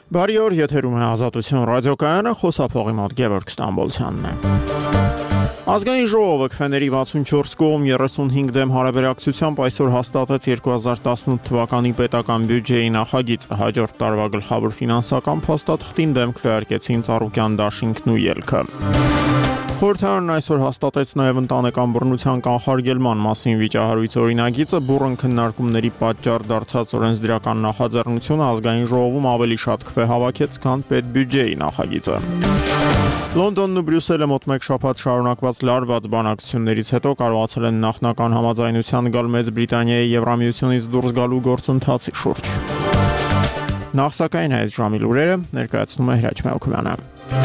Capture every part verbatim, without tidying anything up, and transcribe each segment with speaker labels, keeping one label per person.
Speaker 1: Բարի օր, եթերում է Ազատություն ռադիոկայանը, խոսափողի մոտ Գևորգ Ստամբոլցյանն է։ Ազգային ժողովը քվեների վաթսունչորս կողմ երեսունհինգ դեմ հարաբերակցությամբ այսօր հաստատեց երկու հազար տասնութ թվականի պետական բյուջեի նախագիծը, հաջորդ տարվա գլխավոր ֆինանսական փաստաթղթին դեմ քվեարկեցին Ծառուկյան դաշինքն ու ելքը։ Խորհրդարանն այսօր հաստատեց նաև ընտանեկան բռնության կանխարգելման մասին վիճահարույց օրինագիծը, բուռն քննարկումների պատճառ դարձած օրենսդրական նախաձեռնությունը ազգային ժողովում ավելի շատ քվե հավաքեց, քան պետբյուջեի նախագիծը։ Լոնդոնն ու Բրյուսելը մոտ մեկ շաբաթ շարունակված լարված բանակցություններից հետո կարողացել են նախնական համաձայնության գալ Մեծ Բրիտանիայի Եվրամիությունից դուրս գալու գործընթացի շուրջ։ Նախ սակայն այս ժամի լուրերը ներկայացնում է Հրաչ Մելքումյանը։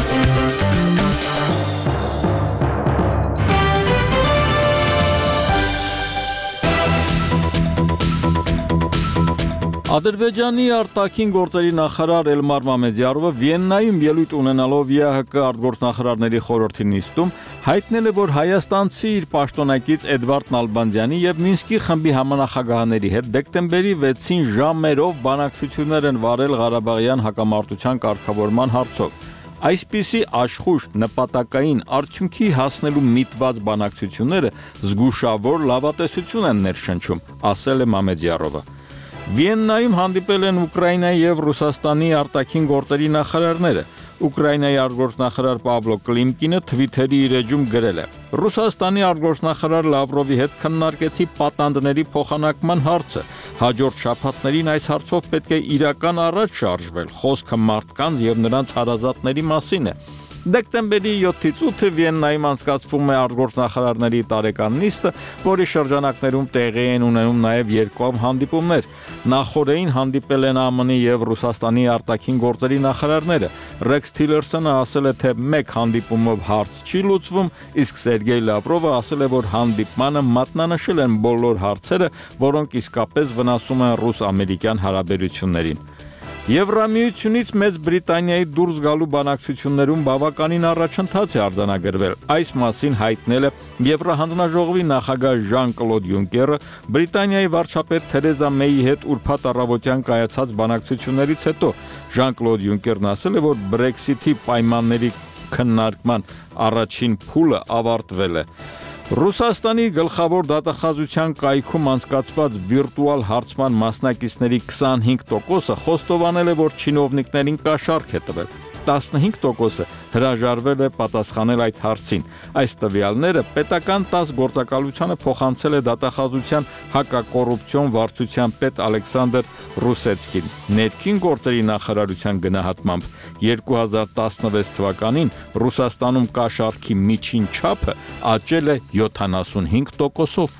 Speaker 2: Ադրբեջանի արտաքին գործերի նախարար Էլմար Մամեդյարովը Վիեննայում ելույթ ունենալով ԵԱՀԿ արտգործնախարարների խորհրդի նիստում հայտնել է, որ հայաստանցի իր պաշտոնակից Էդվարդ Նալբանդյանի եւ Մինսկի խմբի համանախագահաների հետ դեկտեմբերի վեցին ժամերով բանակցություններ են վարել Ղարաբաղյան հակամարտության կարգավորման հարցով։ Այսպիսի աշխույժ նպատակային արդյունքի հասնելու միտված բանակցությունները զգուշավոր լավատեսություն են ներշնչում, ասել է Մամեդյարովը։ Վիեննայում հանդիպել են Ուկրաինայի եւ Ռուսաստանի արտաքին գործերի նախարարները։ Ուկրաինայի արտգործնախարար Պավլո Կլիմկինը Թվիթերի իր էջում գրել է. Ռուսաստանի արտգործնախարար Լավրովի հետ քննարկեցի պատանդների փոխանակման հարցը։ Հաջորդ շաբաթներին այս հարցով պետք է իրական առաջ շարժվել։ Խոսքը մարդկանց եւ նրանց հարազատների մասին է։ Դեկտեմբերի յոթից ութը Վիեննայում անցկացվում է արտգործնախարարների տարեկան նիստը, որի շրջանակներում տեղի են ունենում նաև երկկողմ հանդիպումներ։ Նախորդին հանդիպել են ԱՄՆ-ի եւ Ռուսաստանի արտաքին գործերի նախարարները։ Ռեքս Թիլերսոնը ասել է, թե մեկ հանդիպումով հարց չի լուծվում, իսկ Սերգեյ Լավրովը ասել է, որ հանդիպմանը մատնանշել են բոլոր հարցերը, որոնք իսկապես վնասում են ռուս-ամերիկյան հարաբերություններին։ Եվրամիությունից Մեծ Բրիտանիայի դուրս գալու բանակցություններում բավականին առաջընթաց է արձանագրվել։ Այս մասին հայտնել է Եվրահանձնաժողովի նախագահ Ժան-Կլոդ Յունկերը Բրիտանիայի վարչապետ Թերեզա Մեյի հետ ուրբաթ առավոտյան կայացած բանակցություններից հետո։ Ժան-Կլոդ Յունկերն ասել է, որ Brexit-ի պայմանների քննարկման առաջին փուլը ավարտվել է։ Ռուսաստանի գլխավոր դատախազության կայքում անցկացված վիրտուալ հարցման մասնակիցների քսանհինգ տոկոսը խոստովանել է, որ չինովնիկներին կաշառք է տվել։ տասնհինգ տոկոսը հրաժարվել է պատասխանել այդ հարցին։ Այս տվյալները պետական տաս գործակալությանը փոխանցել է դատախազության հակակոռուպցիոն վարչության պետ Ալեքսանդր Ռուսեցկին։ Ներքին գործերի նախարարության գնահատմամբ երկու հազար տասնվեց թվականին Ռուսաստանում կաշառքի միջին չափը աճել է յոթանասունհինգ տոկոսով։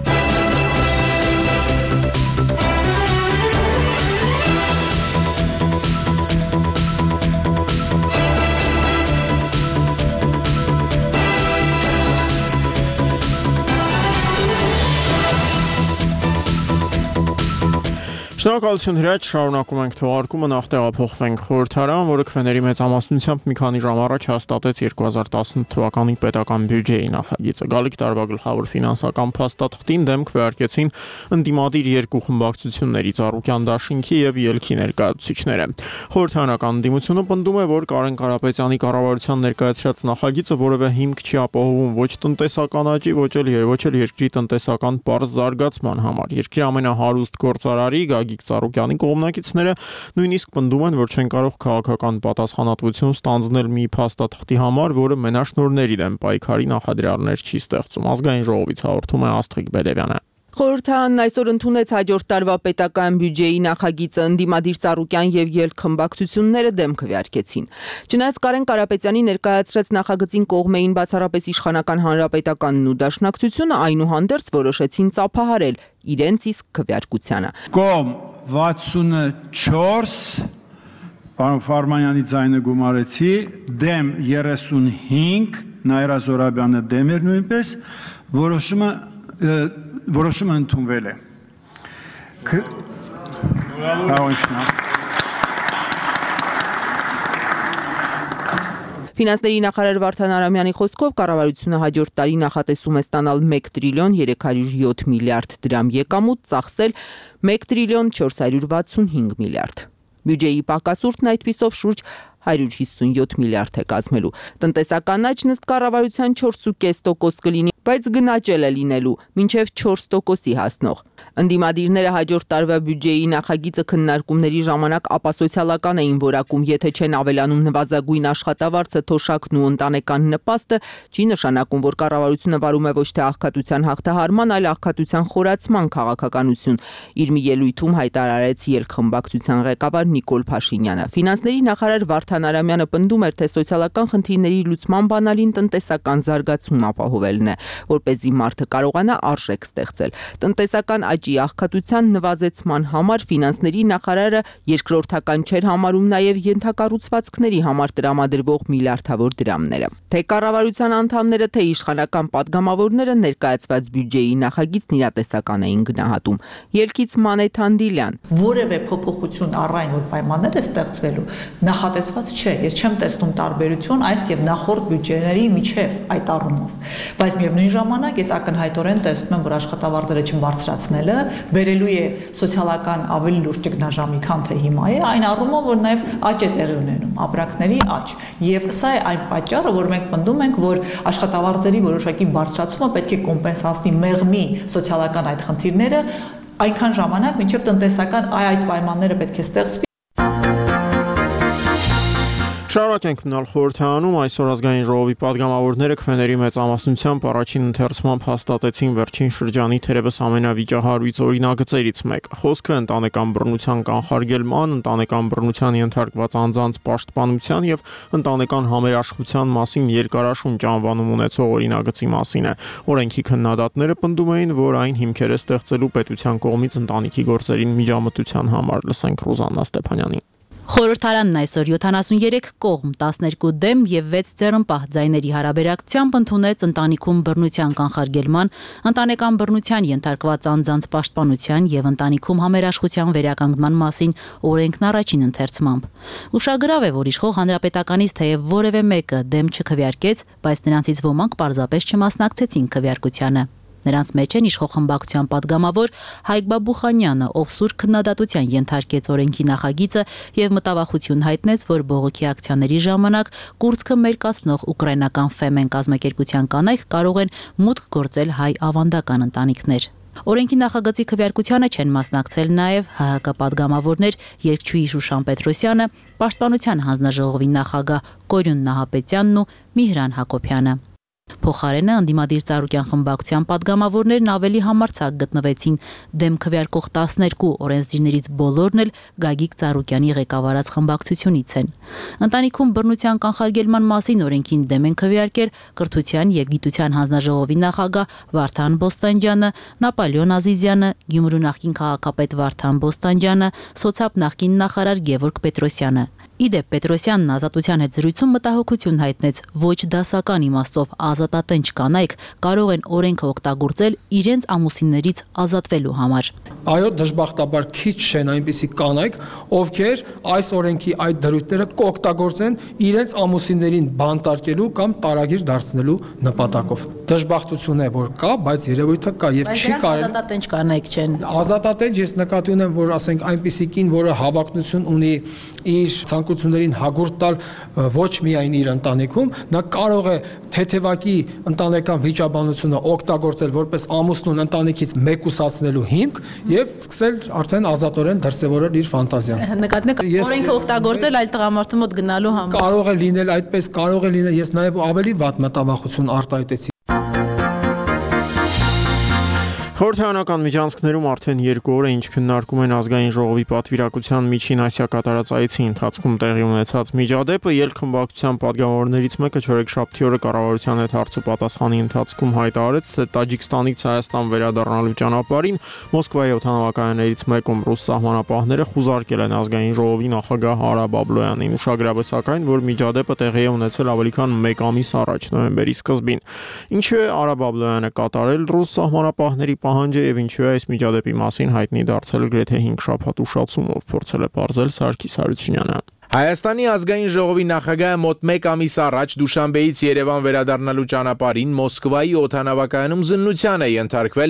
Speaker 1: Շնորհակալություն Հրաչ, շարունակում ենք թողարկումը, նախ տեղափոխվենք խորհրդարան, որը քվեների մեծամասնությամբ մի քանի ժամ առաջ հաստատեց երկու հազար տասնութ թվականի պետական բյուջեի նախագիծը։ Գալիք տարվա գլխավոր ֆինանսական փաստաթղթին դեմ քվեարկեցին ընդդիմադիր երկու խմբակցությունների Ծառուկյան դաշինքի եւ ելքի ներկայացուցիչները։ Խորհրդարանական ընդդիմությունը պնդում է, որ Կարեն Կարապետյանի կառավարության ներկայացրած նախագիծը որևէ հիմք չի ապահովում ոչ տնտեսական աճի, ոչ էլ ոչ էլ երկրի տնտեսական պարզ զարգացման համար։ Երկրի ամենահարուստ գործարարի Գագիկ Ծառուկյանի կողմնակիցները նույնիսկ պնդում են, որ չեն կարող քաղաքական պատասխանատվություն ստանձնել մի փաստաթղթի համար, որը մենաշնորհների դեմ պայքարի նախադրյալներ չի ստեղծում։ Ազգային ժողովից հաղորդում է Աստղիկ Բեդևյանը։
Speaker 3: Խորհրդարանն այսօր ընդունեց հաջորդ տարվա պետական բյուջեի նախագիծը, ընդդիմադիր Ծառուկյան եւ ելք խմբակցությունները դեմ քվեարկեցին։ Չնայած Կարեն Կարապետյանի ներկայացրած նախագծին կողմ էին բացառապես իշխանական հանրապետականն ու դաշնակցությունը, այնուհանդերձ որոշեցին ծափահարել իրենց իսկ քվեարկությանը։
Speaker 4: Կողմ վաթսունչորս պարոն Ֆարմանյանի ձայնը գումարեցի, դեմ երեսունհինգ, Նաիրա Զորաբյանը դեմ էր նույնպես, որոշումը որոշումը ընդունվել է։
Speaker 3: Ֆինանսների նախարար Վարդան Արամյանի խոսքով կառավարությունը հաջորդ տարի նախատեսում է ստանալ մեկ տրիլիոն երեք հարյուր յոթ միլիարդ դրամ եկամուտ, ծախսել մեկ տրիլիոն չորս հարյուր վաթսունհինգ միլիարդ։ Բյուջեի պակասուրդն այդպիսով շուրջ հարյուր հիսունյոթ միլիարդ է կազմելու։ Տնտեսական աճն ըստ կառավարության չորս կես տոկոս կլինի, բայց գնաճել է լինելու մինչև չորս տոկոսի հասնող։ Ընդդիմադիրները հաջորդ տարվա բյուջեի նախագիծը քննարկումների ժամանակ ապասոցիալական էին որակում, եթե չեն ավելանում նվազագույն աշխատավարձը, թոշակն ու ընտանեկան նպաստը, չի նշանակում, որ կառավարությունը վարում է ոչ թե աղքատության հաղթահարման, այլ աղքատության խորացման քաղաքականություն, իր մի ելույթում հայտարարեց ելքխմբակցության ղեկավար Նիկոլ Փաշինյանը։ Ֆինանսների նախարար Վարդան Արամյանը պնդում էր, թե սոցիալական խնդիրների լուծման բանալին տնտեսական զարգացում ապահովելն է, որպեսզի մարդը կարողանա արժեք ստեղծել։ Տնտեսական աճի աղքատության նվազեցման համար ֆինանսների նախարարը երկրորդական չէր համարում նաև ենթակառուցվածքների համար տրամադրվող միլիարդավոր դրամները։ Թե կառավարության անդամները, թե իշխանական падգամավորները ներկայացված բյուջեի նախագիծն իրատեսական էին գնահատում։ Ելքից Մանեթ Անդիլյան.
Speaker 5: Որևէ փոփոխություն առայն որ պայմաններ է ստեղծվելու, նախատեսված չէ։ Ես չեմ տեսնում տարբերություն այս եւ նախորդ բյուջեների միջև այդ առումով։ Բայց միևնույն ժամանակ ես ակնհայտորեն տեսնում եմ, որ աշխատավարձերը չբարձրացնելը վերելու է սոցիալական ավելի լուրջ ճգնաժամի, քան թե հիմա է, այն առումով, որ նաև աճ է տեղի ունենում, ապրանքների աճ։ Եվ սա է այն պատճառը, որ մենք պնդում ենք, որ աշխատավարձերի որոշակի բարձրացումը պետք է կոմպենսացնի մեղմի սոցիալական այդ խնդիրները այնքան ժամանակ, մինչև տնտեսական այդ պայմանները պետք է ստեղծվի։
Speaker 1: Շարունակենք մնալ խորհրդարանում, այսօր ազգային ժողովի падգամավորները քվեների մեծամասնությամբ առաջին ընթերցմամբ հաստատեցին վերջին շրջանի թերևս ամենավիճահարույց օրինագծերից մեկը։ Խոսքը ընտանեկան բռնության կանխարգելման, ընտանեկան բռնության ենթարկված անձանց պաշտպանության եւ ընտանեկան համերաշխության մասին երկարաշունչ անվանում ունեցող օրինագծի մասին է։ Օրենքի քննադատները պնդում էին, որ այն հիմքեր է ստեղծելու պետության կողմից ընտանիքի գործերին միջամտության համար։ Լսենք Ռուզաննա Ստեփանյանին։
Speaker 6: Խորհրդարանն այսօր յոթանասուներեք կողմ, տասներկու դեմ եւ վեց ձեռնպահ ձայների հարաբերակցությամբ ընդունեց ընտանիքում բռնության կանխարգելման, ընտանեկան բռնության ենթարկված անձանց պաշտպանության եւ ընտանիքում համերաշխության վերականգնման մասին օրենքն առաջին ընթերցմամբ։ Ուշագրավ է, որ իշխող հանրապետականից թեև որևէ մեկը դեմ չքվեարկեց, բայց նրանցից ոմանք պարզապես չմասնակցեցին քվեարկությանը։ Նրանց մեջ են իշխող խմբակցության падգամավոր Հայկ Բաբուխանյանը, ով սուր քննադատության ենթարկեց օրենքի նախագիծը եւ մտավախություն հայտնեց, որ բողոքի ակցիաների ժամանակ կուրծքը մերկացնող ուկրաինական Ֆեմեն կազմակերպության կանայք կարող են մուտք գործել հայ ավանդական ընտանիքներ։ Օրենքի նախագծի քվեարկությանը չեն մասնակցել նաև Հ Հ Կ падգամավորներ երգչուհի Շուշան Պետրոսյանը, Պաշտպանության հանձնաժողովի նախագահ Կորյուն Նահապետյանն ու Միհրան Հակոբյանը։ Փոխարենը ընդդիմադիր Ծառուկյան խմբակցության падգամավորներն ավելի համարձակ գտնվեցին դեմ քվեարկող տասներկու օրենսդիրներից բոլորն էլ Գագիկ Ծառուկյանի ղեկավարած խմբակցությունից են։ Ընտանիքում բռնության կանխարգելման մասին օրենքին դեմ են քվեարկել Կրթության եւ Գիտության հանձնաժողովի նախագահ Վարդան Բոստանջյանը, Նապոլեոն Ազիզյանը, Գյումրու նախկին քաղաքապետ Վարդան Բոստանջյանը, Սոցապ նախկին նախարար Գևորգ Պետրոսյանը։ Իդեպ Պետրոսյանն Ազատության հետ զրույցում մտահոգություն հայտնեց, ոչ դասական իմաստով ազատատենչ կանայք կարող են օրենքը օգտագործել իրենց ամուսիններից ազատվելու համար։
Speaker 7: Այո, դժբախտաբար քիչ չեն այնպիսի կանայք, ովքեր այս օրենքի այդ դրույթները կօգտագործեն իրենց ամուսիններին բանտարկելու կամ տարագիր դարձնելու նպատակով։ Դժբախտություն է, որ կա, բայց երևույթը կա եւ չի կարելի։
Speaker 6: Ազատատենչ կանայք չեն։
Speaker 7: Ազատատենչ ես նկատի ունեմ, որ ասենք այնպիսի կին, որը հավակնություն ունի իր ցանկություններին հագուրտ տալ ոչ միայն իր ընտանիքում, նա կարող է թեթևակի ընտանեկան վիճաբանությունը օգտագործել որպես ամուսնուն ընտանիքից մեկուսացնելու հիմք եւ սկսել արդեն ազատորեն դրսեւորել իր ֆանտազիան։
Speaker 6: Նկատեք, օրենքը օգտագործել այլ տղամարդու մոտ գնալու համար։
Speaker 7: Կարող է լինել այդպես, կարող է լինել, ես նաեւ ավելի վատ մտավախություն արտահայտեցի։
Speaker 1: Խորհրդարանական միջանցքներում արդեն երկու օր է ինչ քննարկում են ազգային ժողովի պատվիրակության միջին Ասիա կատարած այցի ընթացքում տեղի ունեցած միջադեպը։ Ելքխմբակցության падգամավորներից մեկը չորեքշաբթի օրը կառավարության հետ հարց ու պատասխանի ընթացքում հայտարարեց, թե Տաջիկստանից Հայաստան վերադառնալու ճանապարհին Մոսկվայի օդանավակայաններից մեկում ռուս սահմանապահները խուզարկել են ազգային ժողովի նախագահ Արա Բաբլոյանին։ Ուշագրավ է սակայն, որ միջադեպը տեղի է ունեցել ավելի քան մեկ ամիս առաջ, նոյեմբերի սկզբին։ Ինչու է Արա Բաբլոյանը կատարել ռուս սահմանապահների պահանջը եւ ինչու է այս միջադեպի մասին հայտնի դարձել գրեթե հինգ շաբաթ ուշացումով, փորձել է բարձել Սարգիս Հարությունյանը։
Speaker 8: Հայաստանի ազգային ժողովի նախագահը մոտ մեկ ամիս առաջ Դուշանբեից Երևան վերադառնալու ճանապարհին Մոսկվայի օդանավակայանում զննության է ենթարկվել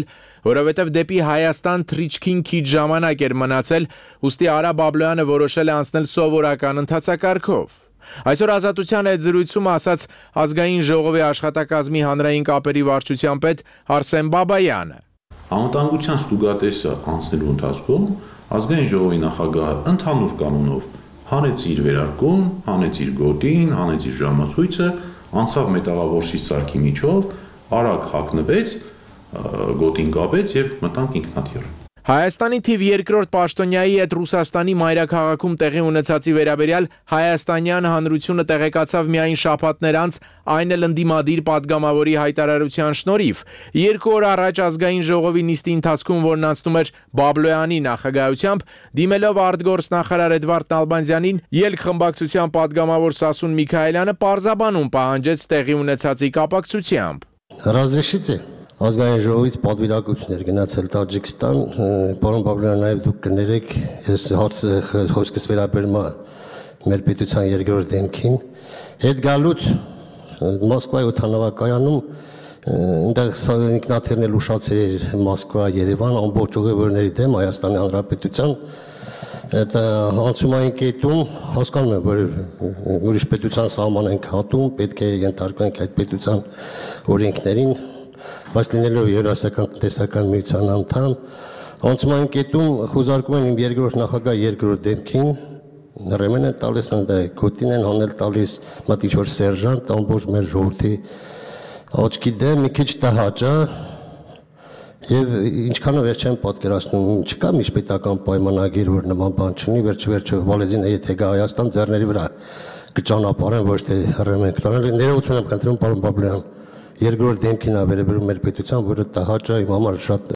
Speaker 8: որովհետև դեպի Հայաստան թռիչքին քիչ ժամանակ էր մնացել, ուստի Արա Բաբլոյանը որոշել է անցնել սովորական ընթացակարգով։ Այսօր Ազատության հետ զրույցում ասաց Ազգային ժողովի աշխատակազմի հանրային կապերի վարչության պետ Արսեն Բաբայանը։
Speaker 9: Անվտանգության ստուգատեսը անցնելու ընթացքում Ազգային ժողովի նախագահը ընդհանուր կանոնով հանեց իր վերարկուն, հանեց իր գոտին, հանեց իր ժամացույցը, անցավ մետաղավորսի սարքի միջով, արագ հագնվեց, գոտին կապեց եւ մտանք ինքնաթիռ։
Speaker 8: Հայաստանի թիվ երկրորդ պաշտոնյայի հետ Ռուսաստանի մայրաքաղաքում տեղի ունեցածի վերաբերյալ հայաստանյան հանրությունը տեղեկացավ միայն շաբաթներ անց, այն էլ ընդդիմադիր падգամավորի հայտարարության շնորհիվ։ Երկու օր առաջ Ազգային ժողովի նիստի ընթացքում, որն անցնում էր Բաբլոյանի նախագահությամբ, դիմելով արտգործնախարար Էդվարդ Նալբանդյանին, ելք խմբակցության падգամավոր Սասուն Միքայելյանը պարզաբանում պահանջեց տեղի ունեցածի կապակցությամբ։
Speaker 10: Разрешите Ազգային ժողովից պատվիրակություն էր գնացել Տաջիկստան, պարոն Բաբլոյան, նաև դուք կներեք, ես հարցը խոսքս վերաբերում է մեր պետության երկրորդ դեմքին։ Հետ գալուց Մոսկվայի օդանավակայանում այնտեղ ինքնաթիռն ուշացել էր Մոսկվա, Երևան, ամբողջ ուղևորների դեմ Հայաստանի Հանրապետության։ Այդ անցումային կետում հասկանում եմ, որ ուրիշ պետության սահման ենք հատում, պետք է ենթարկվենք այդ պետության օրենքներին, բայց լինելով Եվրասիական տնտեսական միության անդամ, անցումային կետում խոզարկում են իմ երկրորդ նախագահ երկրորդ դեմքին, ռեմեն են տալիս, գոտին են հանել տալիս մտի չոր սերժանտ, ամբողջ մեր ժողովրդի աչքի դեմ մի քիչ տհաճ է, եւ ինչքանով ես չեմ պատկերացնում, չկա միջպետական պայմանագիր, որ նման բան չունի, վերջ-վերջը Վալեզինը եթե գա Հայաստան ձեռների վրա կճանապարհեն, ոչ թե ռեմեն կտանել։ Ներողություն եմ խնդրում, պարոն Բաբլոյան, երկրորդ դեմքին է վերաբերում մեր պետության, որը տհաճ է իմ համար շատ։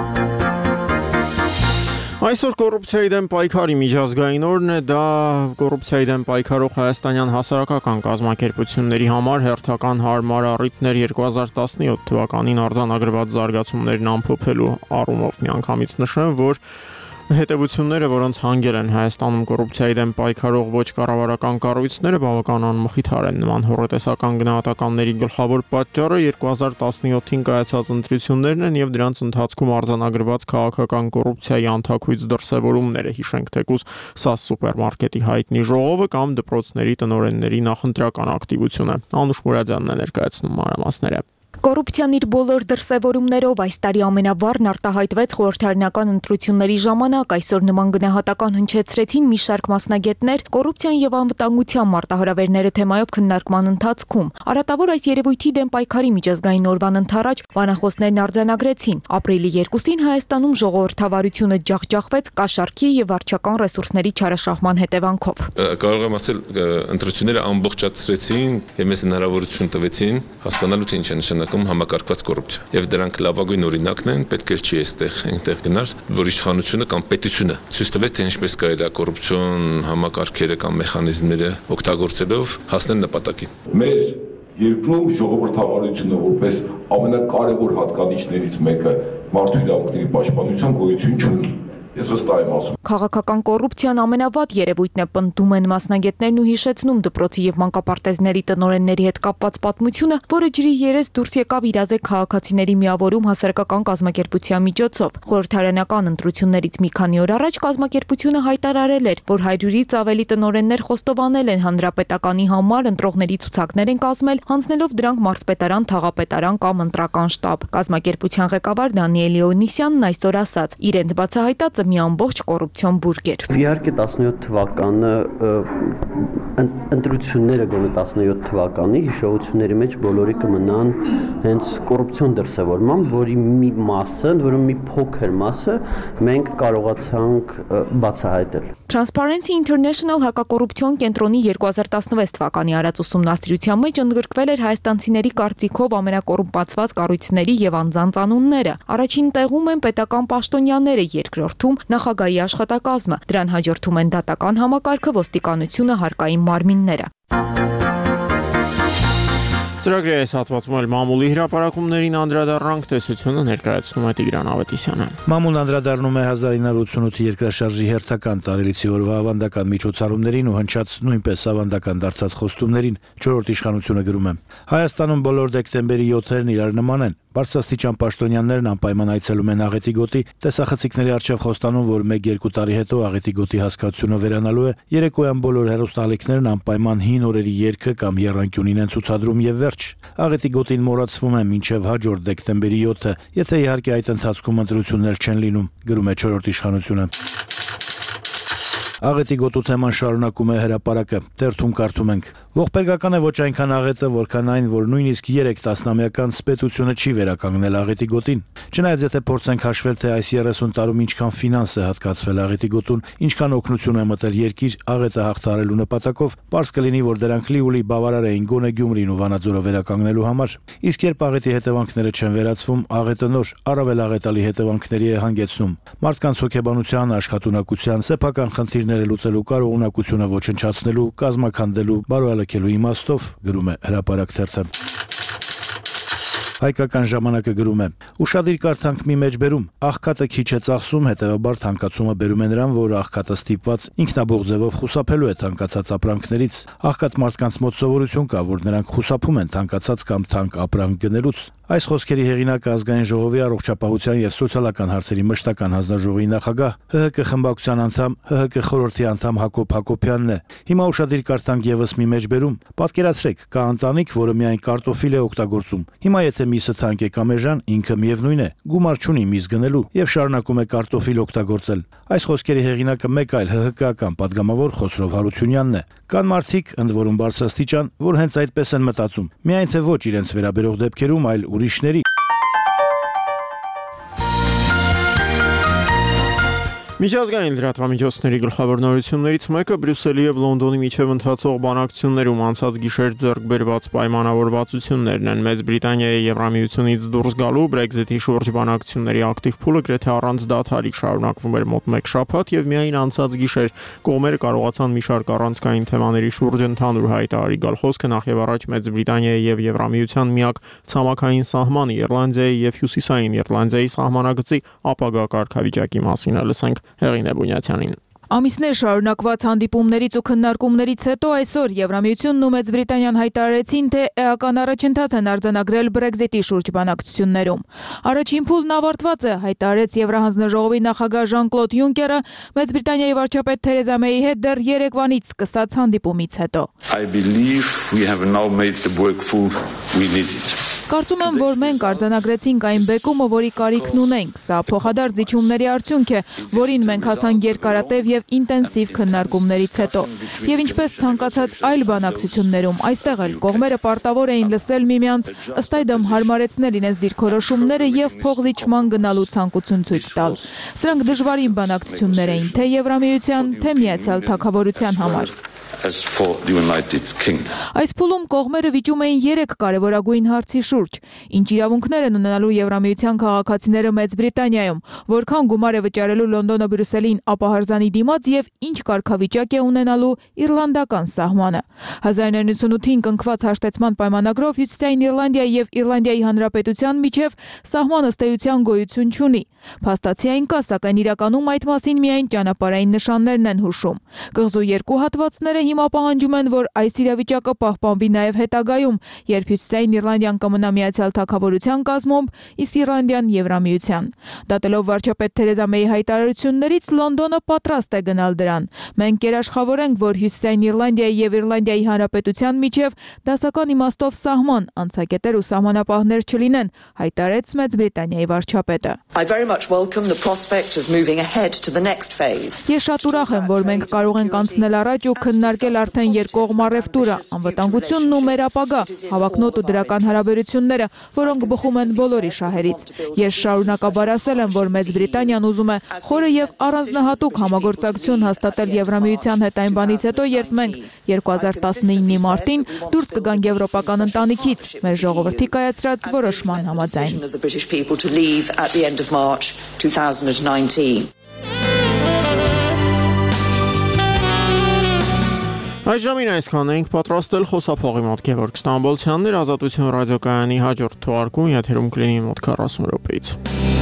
Speaker 1: Այսօր կոռուպցիայի դեմ պայքարի միջազգային օրն է, դա կոռուպցիայի դեմ պայքարող հայաստանյան հասարակական կազմակերպությունների համար հերթական հարմար առիթներ երկու հազար տասնյոթ թվականին արձանագրված զարգացումներն ամփոփելու առումով միանգամից նշեմ, որ հետևությունները, որոնց հանգել են Հայաստանում կոռուպցիայի դեմ պայքարող ոչ կառավարական կառույցները, բավական անմխիթար են։ Նման հոռետեսական գնահատականների գլխավոր պատճառը երկու հազար տասնյոթին կայացած ընտրություններն են եւ դրանց ընթացքում արձանագրված քաղաքական կոռուպցիայի անթաքույց դրսևորումները։ Հիշենք թեկուզ ՍԱՍ սուպերմարկետի հայտնի ժողովը կամ դպրոցների տնօրենների նախընտրական ակտիվությունը։ Անուշ Մուրադյանն է ներկայացնում մանրամասները։
Speaker 11: Կոռուպցիան իր բոլոր դրսևորումներով այս տարի ամենավառն արտահայտվեց խորհրդարանական ընտրությունների ժամանակ։ Այսօր նման գնահատական հնչեցրեցին մի շարք մասնագետներ կոռուպցիան եւ անվտանգության մարտահրավերները թեմայով քննարկման ընթացքում։ Արատավոր այս երևույթի դեմ պայքարի միջազգային օրվան ընթരാճ բանախոսներն արձանագրեցին։ Ապրիլի երկուսին Հայաստանում ժողովրդավարությունը ջախջախվեց կաշառքի եւ վարչական ռեսուրսների չարաշահման հետևանքով։
Speaker 12: Կարող եմ ասել, ընտրությունները ամբողջացրեցին եւ մեզ հնարավորություն տվեցին հասկանալու թե ինչ է նշանակում համակարգված կոռուպցիա։ Եվ դրանք լավագույն օրինակն են, պետք է չի այստեղ այնտեղ գնալ, որ իշխանությունը կամ պետությունը ցույց տվեց, թե ինչպես կարելի է կոռուպցիոն համակարգերը կամ մեխանիզմները օգտագործելով հասնել նպատակին։
Speaker 13: Մեր երկրում ժողովրդավարությունը որպես ամենակարևոր հատկանիշներից մեկը մարդու իրավունքների պաշտպանության գոյություն չունի։ Ես վստահ եմ ասում։
Speaker 11: Քաղաքական կոռուպցիան ամենավատ երևույթն է, պնդում են մասնագետներն ու հիշեցնում դպրոցի եւ մանկապարտեզների տնօրենների հետ կապված պատմությունը, որը ջրի երես դուրս եկավ իրազեկ քաղաքացիների միավորում հասարակական կազմակերպության միջոցով։ Խորհրդարանական ընտրություններից մի քանի օր առաջ կազմակերպությունը հայտարարել էր, որ հարյուրից ավելի տնօրեններ խոստովանել են հանրապետականի համար ընտրողների ցուցակներ են կազմել, հանձնելով դրանք մարզպետարան, թաղապետարան կամ ընտրական շտաբ։ Կազմակերպության ղեկավար Դանիել Իոնիսյանն այսօր ասաց, իրենց բացահայտածը մի ամբողջ կոռուպցիոն բուրգ էր։
Speaker 14: Իհարկե տասնյոթ թվականը ընտրությունները գոնե տասնյոթ թվականի հիշողությունների մեջ բոլորի կմնան հենց կոռուպցիոն դրսևորմամբ, որի մի մասը, որը մի փոքր մասը մենք կարողացանք բացահայտել։
Speaker 11: Transparency International հակակոռուպցիոն կենտրոնի երկու հազար տասնվեց թվականի արած ուսումնասիրության մեջ ընդգրկվել էր հայաստանցիների կարծիքով ամենակոռումպացված կառույցների եւ անձանց անունները։ Առաջին տեղում են պետական պաշտոնյաները, երկրորդում նախագահի աշխատակազմը, դրան հաջորդում են դատական համակարգը, ոստիկանությունը, հարկային մարմինները։
Speaker 1: Ծրագրի այս հատվածում էլ մամուլի հրապարակումներին անդրադառնանք, տեսությունը ներկայացնում է Տիգրան Ավետիսյանը։
Speaker 15: Մամուլն անդրադառնում է հազար ինը հարյուր ութսունութի երկրաշարժի հերթական տարելիցի օրվա ավանդական միջոցառումներին ու հնչած նույնպես ավանդական դարձած խոստումներին։ Չորրորդ իշխանությունը գրում է. Հայաստանում բոլոր դեկտեմբերի յոթերն իրար նման են, Բարձրաստիճան պաշտոնյաներն անպայման այցելում են աղետի գոտի, տեսախցիկների առջև խոստանում, որ մեկ-երկու տարի հետո աղետի գոտի հասկացությունը վերանալու է, երեկոյան բոլոր հեռուստաալիքներն անպայման հին օրերի երգը կամ եռանկյունին են ցուցադրում եւ վերջ։ Աղետի գոտին մոռացվում է մինչեւ հաջորդ դեկտեմբերի յոթը, եթե իհարկե այդ ընթացքում ընտրություններ չեն լինում, գրում է չորրորդ իշխանությունը։ Աղետի գոտու թեման շարունակում է հրապարակը, թերթում կարդում ենք. Ողբերգական է ոչ այնքան աղետը, որքան այն, որ նույնիսկ երեք տասնամյական սպետությունը չի վերականգնել աղետի գոտին։ Չնայած եթե փորձենք հաշվել, թե այս երեսուն տարում ինչքան ֆինանս է հատկացվել աղետի գոտուն, ինչքան օգնություն է մտել երկիր աղետը հաղթահարելու նպատակով, պարզ կլինի, որ դրանք լիուլի բավարար էին գոնե Գյումրին ու Վանաձորը վերականգնելու համար։ Իսկ երբ աղետի հետևանքները չեն վերացվում, աղետը նոր, առավել աղետալի հետևանքների է հանգեցնում։ Մարդկանց հոգեբանության, աշխատունակության, սեփական խնդիրները լուծելու կարողունակությունը ոչնչացնելու, կազմաքանդելու, բարոյալքելու իմաստով, գրում է հրապարակ թերթը։ Հայկական ժամանակը գրում է. Ուշադիր կարդանք մի մեջ բերում, աղքատը քիչ է ծախսում, հետևաբար թանկացումը բերում է նրան, որ աղքատը ստիպված ինքնաբող ձևով խուսափելու է թանկացած ապրանքներից։ Աղքատ մարդկանց մոտ սովորություն կա, որ նրանք խուսափում են թանկացած կամ թանկ ապրանք գնելուց։ Այս խոսքերի հեղինակը ազգային ժողովի առողջապահության եւ սոցիալական հարցերի մշտական հանձնաժողովի նախագահ, ՀՀԿ խմբակցության անդամ, ՀՀԿ խորհրդի անդամ Հակոբ Հակոբյանն է։ Հիմա ուշադիր կարդանք եւս մի մեջ բերում։ Պատկերացրեք, կա ընտանիք, որը միայն կարտոֆիլ է օգտագործում։ Հիմա եթե միսը թանկ է կամ էժան, ինքը միևնույն է, գումար չունի միս գնելու եւ շարունակում է կարտոֆիլ օգտագործել։ Այս խոսքերի հեղինակը մեկ այլ ՀՀԿ-ական падգամավոր Խոսրով Հարությունյանն է։ Կան մարդիկ, ընդ որում բարձրաստիճան, որ հենց այդպես են մտածում։ Միայն թե ոչ իրենց վերաբերող դեպքերում, այլ ուրիշների։
Speaker 1: Միջազգային լրատվամիջոցների գլխավոր նորություններից մեկը Բրյուսելի եւ Լոնդոնի միջև ընթացող բանակցություններում անցած գիշեր ձեռք բերված պայմանավորվածություններն են։ Մեծ Բրիտանիայի Եվրամիությունից դուրս գալու Brexit-ի շուրջ բանակցությունների ակտիվ փուլը գրեթե առանց դադարի շարունակվում էր մոտ մեկ շաբաթ եւ միայն անցած գիշեր կողմերը կարողացան մի շարք առանցքային թեմաների շուրջ ընդհանուր հայտարարի գալ խոսքը նախ եւ առաջ Մեծ Բրիտանիայի եւ Եվրամիության միակ ցամաքային սահմանի Իռլանդիայի եւ Հյուսիսային Իռլանդիայի սահմանագծի ապագա կարգավիճակի մասին է լսենք Հեղինե Բունյաթյանին։
Speaker 11: Ամիսներ շարունակված հանդիպումներից ու քննարկումներից հետո այսօր Եվրամիությունն ու Մեծ Բրիտանիան հայտարարեցին, թե էական առաջընթաց են արձանագրել Brexit-ի շուրջ բանակցություններում։ Առաջին փուլն ավարտված է, հայտարարեց Եվրահանձնաժողովի նախագահ Ժան-Կլոդ Յունկերը Մեծ Բրիտանիայի վարչապետ Թերեզա Մեյի հետ դեռ երեկվանից սկսած հանդիպումից հետո։
Speaker 16: I believe we have now made the workful we needed.
Speaker 11: Կարծում եմ, որ մենք արձանագրեցինք այն բեկումը, որի կարիքն ունենք։ Սա փոխադարձ զիջումների արդյունք է, որին մենք հասանք երկարատև եւ ինտենսիվ քննարկումներից հետո։ Եվ ինչպես ցանկացած այլ բանակցություններում, այստեղ էլ կողմերը պարտավոր էին լսել միմյանց, ըստ այդմ հարմարեցնել իրենց դիրքորոշումները եւ փոխզիջման գնալու ցանկություն ցույց տալ։ Սրանք դժվարին բանակցություններ էին, թե Եվրամիության, թե Միացյալ Թագավորության համար։
Speaker 16: As for the United Kingdom.
Speaker 11: Այս փուլում կողմերը վիճում էին երեք կարևորագույն հարցի շուրջ. ինչ իրավունքներ են ունենալու Եվրամիության քաղաքացիները Մեծ Բրիտանիայում, որքան գումար է վճարելու Լոնդոնը Բրյուսելին ապահարզանի դիմաց եւ ինչ կարգավիճակ է ունենալու իռլանդական սահմանը։ հազար նույնսուն ութին կնքված հաշտեցման պայմանագրով Հյուսիսային Իռլանդիայի եւ Իռլանդիայի Հանրապետության միջև սահման ըստ էության գոյություն չունի։ Փաստացի այն կա, սակայն իրականում այդ մասին միայն ճանապարհային նշաններն են հուշում։ Կղզու երկու հատվածները հիմա պահանջում են, որ այս իրավիճակը պահպանվի նաև հետագայում, երբ Հյուսիսային Իռլանդիան կմնա Միացյալ Թագավորության կազմում, իսկ Իռլանդիան Եվրամիության։ Դատելով վարչապետ Թերեզա Մեյի հայտարարություններից Լոնդոնը պատրաստ է գնալ դրան։ Մենք երաշխավորենք, որ Հյուսիսային Իռլանդիայի եւ Իռլանդիայի Հանրապետության միջև դասական իմաստով սահման, անցակետեր ու սահմանապահներ չլինեն, հայտարարեց Մեծ Բրիտանիայի վարչապետը։
Speaker 17: I very much welcome the prospect of moving ahead to the next phase.
Speaker 11: Ես շատ ուրախ եմ, որ մենք կարող ենք անցնել առաջ ու քննարկել արդեն երկկողմ առևտուրը, անվտանգությունն ու մեր ապագա, հավակնոտ ու դրական հարաբերությունները, որոնք բխում են բոլորի շահերից։ Ես շարունակաբար ասել եմ, որ Մեծ Բրիտանիան ուզում է խորը եւ առանձնահատուկ համագործակցություն հաստատել Եվրամիության հետ այն բանից հետո, երբ մենք երկու հազար տասնինի մարտին դուրս կգանք եվրոպական ընտանիքից, մեր ժողովրդի կայացրած որոշման համաձայն։
Speaker 17: March twenty nineteen.
Speaker 1: Այս ժամին այսքան ենք պատրաստել խոսափողի մոտ Գևորգ Ստամբոլցյանն էր Ազատություն ռադիոկայանի հաջորդ թողարկում եթերում կլինի մոտ քառասուն րոպեից։